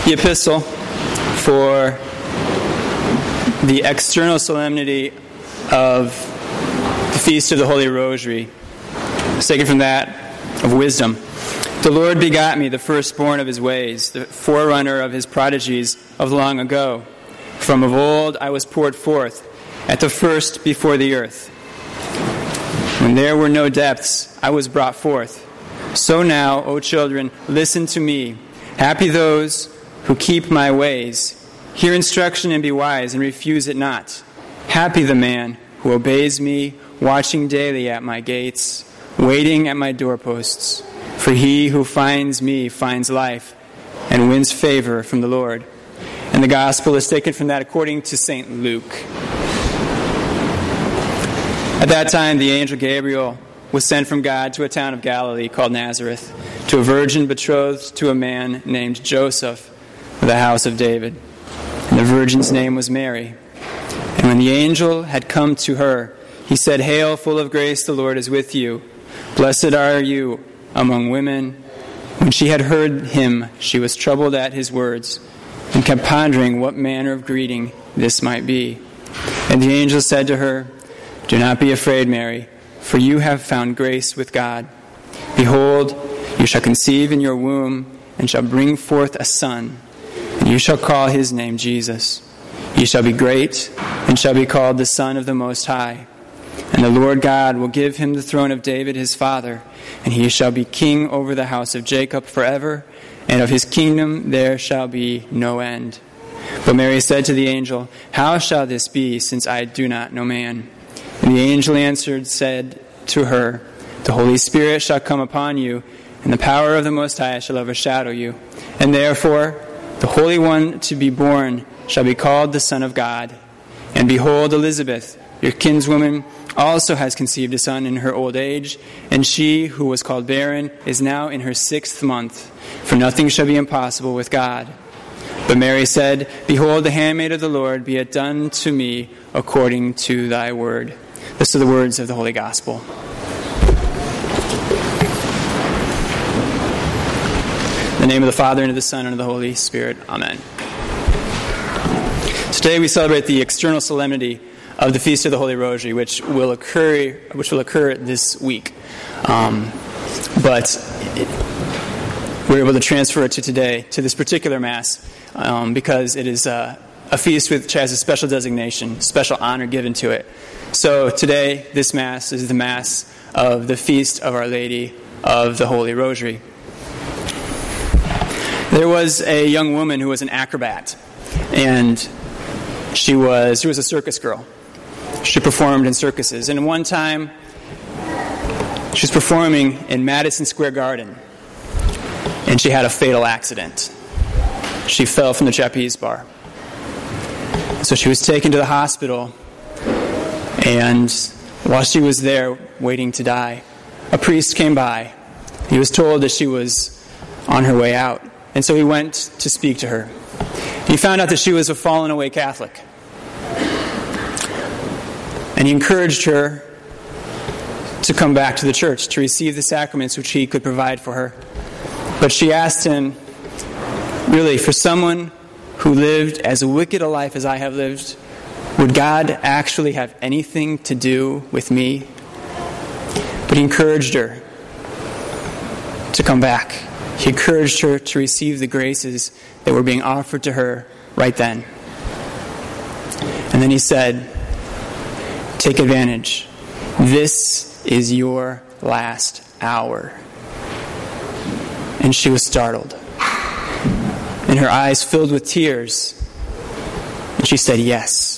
The epistle for the external solemnity of the Feast of the Holy Rosary is taken from that of wisdom. The Lord begot me, the firstborn of his ways, the forerunner of his prodigies of long ago. From of old I was poured forth, at the first before the earth. When there were no depths, I was brought forth. So now, O children, listen to me. Happy those who keep my ways. Hear instruction and be wise, and refuse it not. Happy the man who obeys me, watching daily at my gates, waiting at my doorposts. For he who finds me finds life, and wins favor from the Lord. And the gospel is taken from that according to St. Luke. At that time, the angel Gabriel was sent from God to a town of Galilee called Nazareth, to a virgin betrothed to a man named Joseph, of the house of David. And the virgin's name was Mary. And when the angel had come to her, he said, Hail, full of grace, the Lord is with you. Blessed are you among women. When she had heard him, she was troubled at his words, and kept pondering what manner of greeting this might be. And the angel said to her, Do not be afraid, Mary, for you have found grace with God. Behold, you shall conceive in your womb, and shall bring forth a son, and you shall call his name Jesus. He shall be great, and shall be called the Son of the Most High. And the Lord God will give him the throne of David his father, and he shall be king over the house of Jacob forever, and of his kingdom there shall be no end. But Mary said to the angel, How shall this be, since I do not know man? And the angel answered, said to her, The Holy Spirit shall come upon you, and the power of the Most High shall overshadow you. And therefore, the Holy One to be born shall be called the Son of God. And behold, Elizabeth, your kinswoman, also has conceived a son in her old age, and she who was called barren is now in her 6th month, for nothing shall be impossible with God. But Mary said, Behold, the handmaid of the Lord, be it done to me according to thy word. These are the words of the Holy Gospel. In the name of the Father, and of the Son, and of the Holy Spirit. Amen. Today we celebrate the external solemnity of the Feast of the Holy Rosary, which will occur this week. But we're able to transfer it to today, to this particular Mass, because it is a feast which has a special designation, special honor given to it. So today, this Mass is the Mass of the Feast of Our Lady of the Holy Rosary. There was a young woman who was an acrobat, and she was a circus girl. She performed in circuses, and one time she was performing in Madison Square Garden, and she had a fatal accident. She fell from the trapeze bar. So she was taken to the hospital, and while she was there waiting to die, a priest came by. He was told that she was on her way out, and so he went to speak to her. He found out that she was a fallen away Catholic, and he encouraged her to come back to the church, to receive the sacraments which he could provide for her. But she asked him, really, for someone who lived as wicked a life as I have lived, would God actually have anything to do with me? But he encouraged her to come back. He encouraged her to receive the graces that were being offered to her right then. And then he said, Take advantage. This is your last hour. And she was startled, and her eyes filled with tears. And she said, Yes.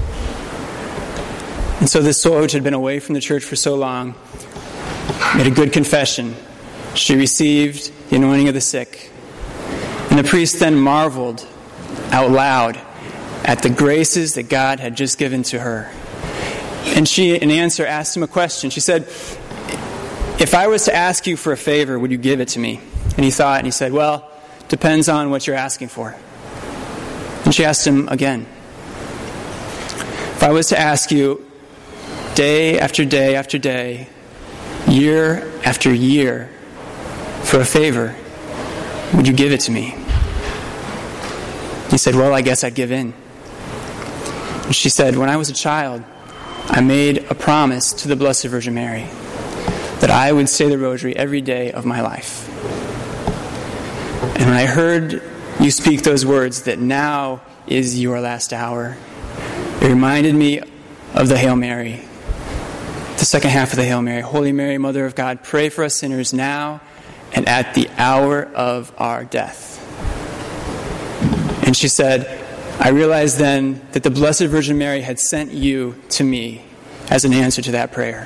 And so this soul, which had been away from the church for so long, made a good confession. She received the anointing of the sick. And the priest then marveled out loud at the graces that God had just given to her. And she, in answer, asked him a question. She said, If I was to ask you for a favor, would you give it to me? And he thought, and he said, Well, depends on what you're asking for. And she asked him again, If I was to ask you day after day after day, year after year, for a favor, would you give it to me? He said, well, I guess I'd give in. And she said, when I was a child, I made a promise to the Blessed Virgin Mary that I would say the rosary every day of my life. And when I heard you speak those words, that now is your last hour, it reminded me of the Hail Mary, the second half of the Hail Mary. Holy Mary, Mother of God, pray for us sinners now and at the hour of our death. And she said, I realized then that the Blessed Virgin Mary had sent you to me as an answer to that prayer.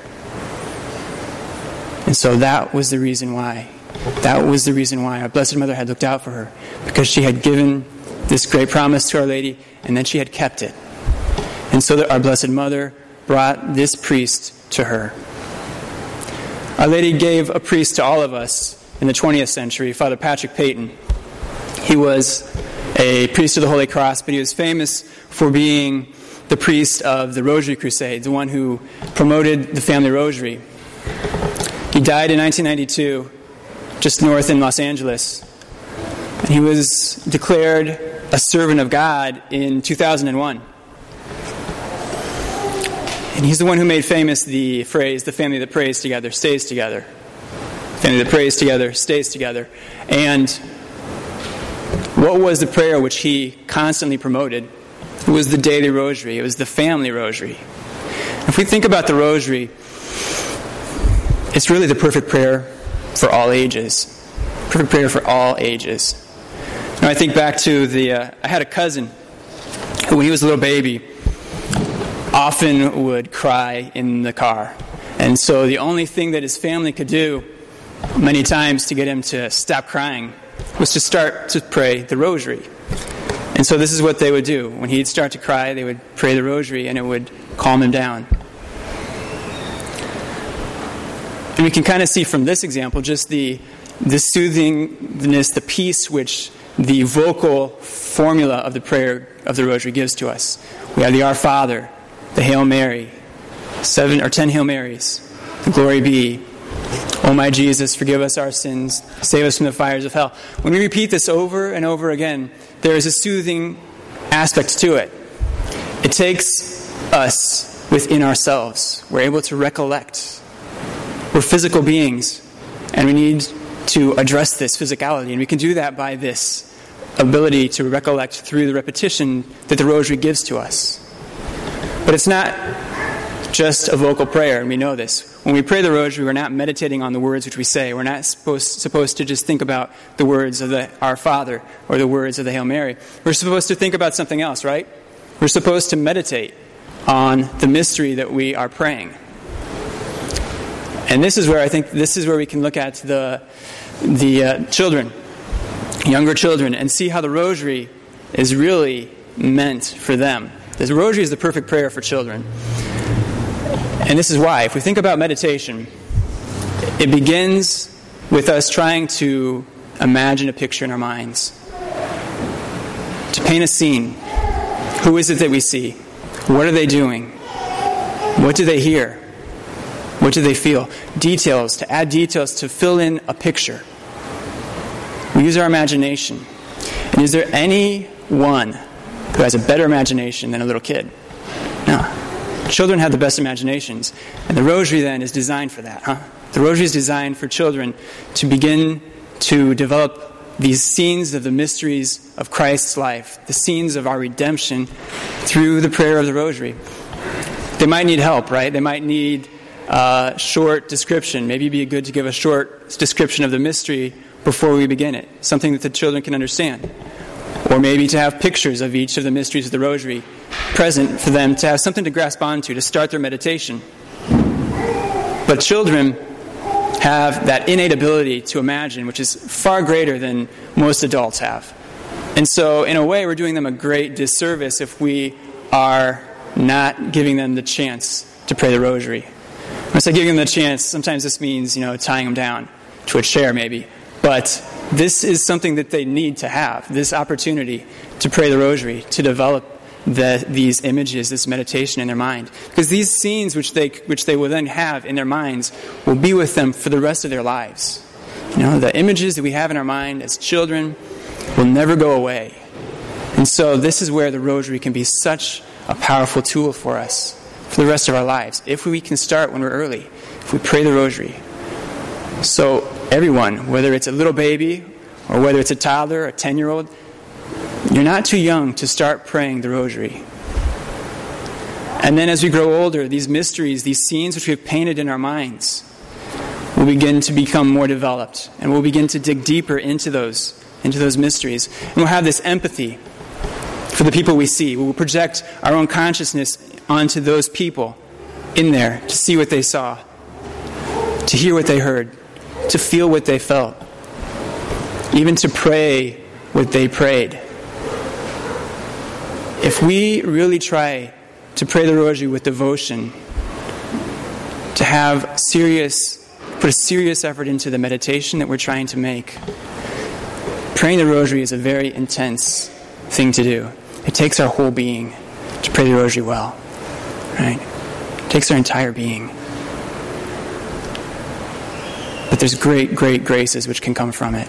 And so that was the reason why. That was the reason why our Blessed Mother had looked out for her, because she had given this great promise to Our Lady, and then she had kept it. And so that our Blessed Mother brought this priest to her. Our Lady gave a priest to all of us in the 20th century, Father Patrick Peyton. He was a priest of the Holy Cross, but he was famous for being the priest of the Rosary Crusade, the one who promoted the family rosary. He died in 1992, just north in Los Angeles. And he was declared a servant of God in 2001. And he's the one who made famous the phrase, the family that prays together stays together. The family that prays together stays together. And what was the prayer which he constantly promoted? It was the daily rosary. It was the family rosary. If we think about the rosary, it's really the perfect prayer for all ages. Perfect prayer for all ages. Now I think back to I had a cousin who, when he was a little baby, often would cry in the car. And so the only thing that his family could do many times to get him to stop crying was to start to pray the rosary. And so this is what they would do. When he'd start to cry, they would pray the rosary, and it would calm him down. And we can kind of see from this example just the soothingness, the peace which the vocal formula of the prayer of the rosary gives to us. We have the Our Father, the Hail Mary, 7 or 10 Hail Marys, the Glory Be, O my Jesus, forgive us our sins, save us from the fires of hell. When we repeat this over and over again, there is a soothing aspect to it. It takes us within ourselves. We're able to recollect. We're physical beings, and we need to address this physicality, and we can do that by this ability to recollect through the repetition that the rosary gives to us. But it's not just a vocal prayer, and we know this. When we pray the rosary, we're not meditating on the words which we say. We're not supposed to just think about the words of the Our Father or the words of the Hail Mary. We're supposed to think about something else, right? We're supposed to meditate on the mystery that we are praying. And this is where I think we can look at the children, younger children, and see how the rosary is really meant for them. The rosary is the perfect prayer for children. And this is why. If we think about meditation, it begins with us trying to imagine a picture in our minds, to paint a scene. Who is it that we see? What are they doing? What do they hear? What do they feel? Details, to add details, to fill in a picture. We use our imagination. And is there anyone who has a better imagination than a little kid? No. Children have the best imaginations. And the rosary then is designed for that, huh? The rosary is designed for children to begin to develop these scenes of the mysteries of Christ's life, the scenes of our redemption through the prayer of the rosary. They might need help, right? They might need a short description. Maybe it'd be good to give a short description of the mystery before we begin it, something that the children can understand. Or maybe to have pictures of each of the mysteries of the rosary present for them to have something to grasp onto to start their meditation. But children have that innate ability to imagine, which is far greater than most adults have. And so, in a way, we're doing them a great disservice if we are not giving them the chance to pray the rosary. When I say giving them the chance, sometimes this means, tying them down to a chair maybe. But this is something that they need to have, this opportunity to pray the rosary, to develop these images, this meditation in their mind. Because these scenes which they will then have in their minds will be with them for the rest of their lives. The images that we have in our mind as children will never go away. And so this is where the rosary can be such a powerful tool for us for the rest of our lives. If we can start when we're early, if we pray the rosary. So everyone, whether it's a little baby or whether it's a toddler, a 10-year-old, you're not too young to start praying the rosary. And then as we grow older, these mysteries, these scenes which we've painted in our minds, will begin to become more developed. And we'll begin to dig deeper into those mysteries. And we'll have this empathy for the people we see. We'll project our own consciousness onto those people in there to see what they saw, to hear what they heard, to feel what they felt, even to pray what they prayed. If we really try to pray the rosary with devotion, to put a serious effort into the meditation that we're trying to make, praying the rosary is a very intense thing to do. It takes our whole being to pray the rosary well, right? It takes our entire being. But there's great, great graces which can come from it.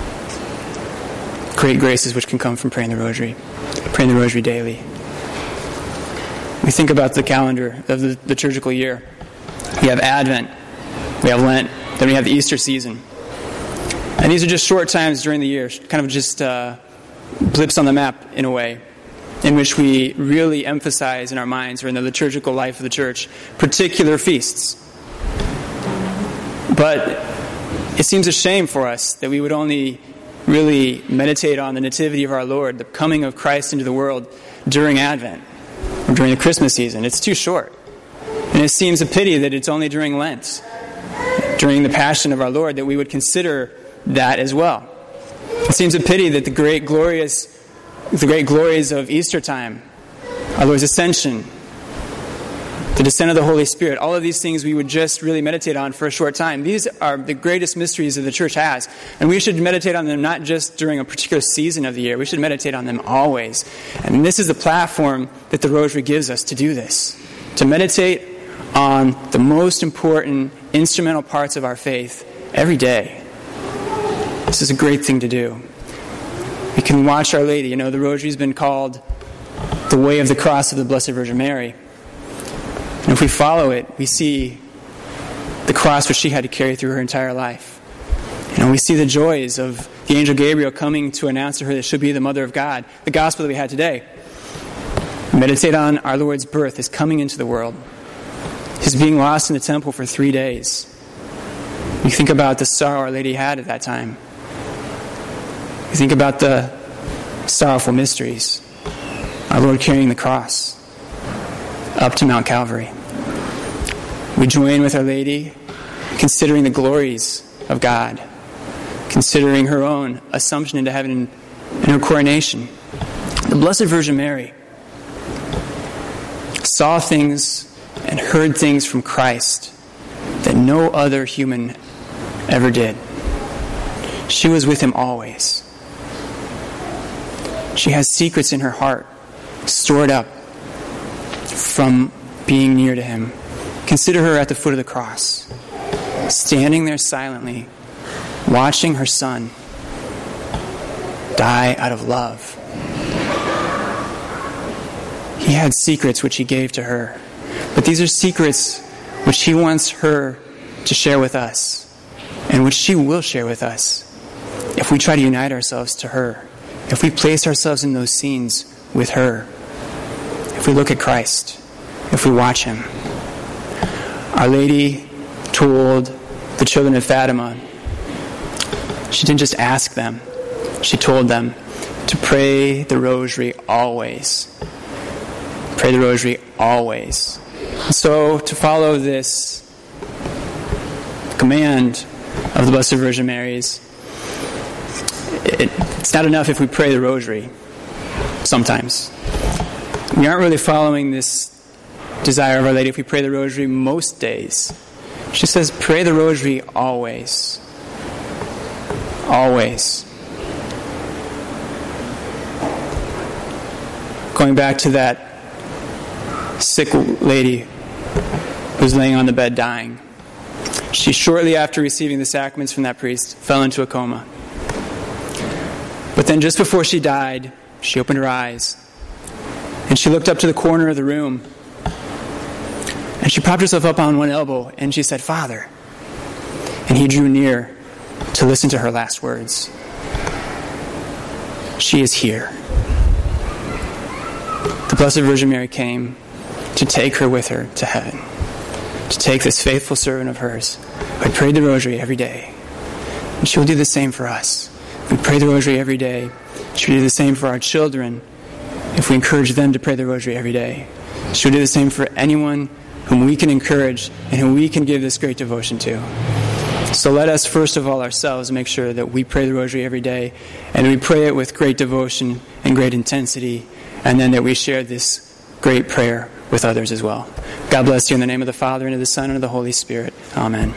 Great graces which can come from praying the rosary daily. We think about the calendar of the liturgical year. We have Advent, we have Lent, then we have the Easter season. And these are just short times during the year, kind of just blips on the map in a way, in which we really emphasize in our minds or in the liturgical life of the church particular feasts. But it seems a shame for us that we would only really meditate on the nativity of our Lord, the coming of Christ into the world during Advent or during the Christmas season. It's too short. And it seems a pity that it's only during Lent, during the Passion of our Lord, that we would consider that as well. It seems a pity that the great glories of Easter time, our Lord's Ascension, the descent of the Holy Spirit, all of these things we would just really meditate on for a short time. These are the greatest mysteries that the church has. And we should meditate on them not just during a particular season of the year. We should meditate on them always. And this is the platform that the Rosary gives us to do this. To meditate on the most important instrumental parts of our faith every day. This is a great thing to do. We can watch Our Lady. The Rosary's been called the way of the cross of the Blessed Virgin Mary. And if we follow it, we see the cross which she had to carry through her entire life. We see the joys of the angel Gabriel coming to announce to her that she'll be the Mother of God. The gospel that we had today. Meditate on our Lord's birth, His coming into the world, His being lost in the temple for 3 days. You think about the sorrow Our Lady had at that time. You think about the sorrowful mysteries. Our Lord carrying the cross up to Mount Calvary. We join with Our Lady, considering the glories of God, considering her own assumption into heaven and her coronation. The Blessed Virgin Mary saw things and heard things from Christ that no other human ever did. She was with Him always. She has secrets in her heart stored up from being near to Him. Consider her at the foot of the cross, standing there silently, watching her Son die out of love. He had secrets which He gave to her, but these are secrets which He wants her to share with us, and which she will share with us if we try to unite ourselves to her, if we place ourselves in those scenes with her, if we look at Christ, if we watch Him. Our Lady told the children of Fatima, she didn't just ask them, she told them to pray the Rosary always. Pray the Rosary always. So to follow this command of the Blessed Virgin Mary's, it's not enough if we pray the Rosary sometimes. We aren't really following this desire of Our Lady if we pray the Rosary most days. She says, pray the Rosary always. Always. Going back to that sick lady who's laying on the bed dying. She, shortly after receiving the sacraments from that priest, fell into a coma. But then just before she died, she opened her eyes, and she looked up to the corner of the room, and she propped herself up on one elbow, and she said, "Father." And he drew near to listen to her last words. She is here. The Blessed Virgin Mary came to take her with her to heaven, to take this faithful servant of hers who had prayed the rosary every day. And she will do the same for us. If we pray the rosary every day, she will do the same for our children if we encourage them to pray the rosary every day. She will do the same for anyone whom we can encourage and whom we can give this great devotion to. So let us, first of all, ourselves make sure that we pray the rosary every day, and we pray it with great devotion and great intensity, and then that we share this great prayer with others as well. God bless you in the name of the Father, and of the Son, and of the Holy Spirit. Amen.